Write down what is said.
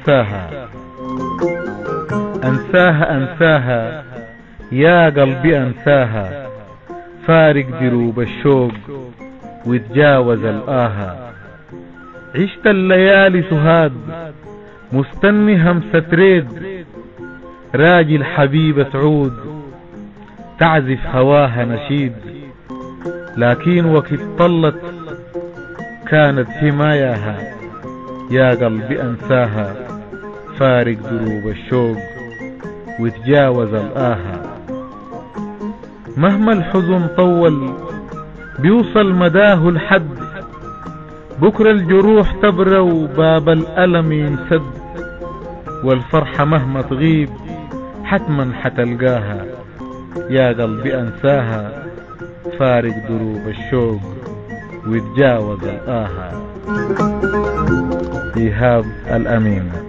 أنساها أنساها أنساها يا قلبي أنساها، فارق دروب الشوق وتجاوز الآها. عشت الليالي سهاد مستني همسة ريد، راجل حبيبة تعود تعزف هواها نشيد، لكن وقت طلت كانت حماياها. يا قلبي أنساها، فارق دروب الشوق وتجاوز الآها. مهما الحزن طول بيوصل مداه الحد، بكرة الجروح تبرى وباب الألم ينسد، والفرحة مهما تغيب حتما حتلقاها. يا قلبي أنساها، فارق دروب الشوق ويتجاوز الآها. إيهاب الأمين.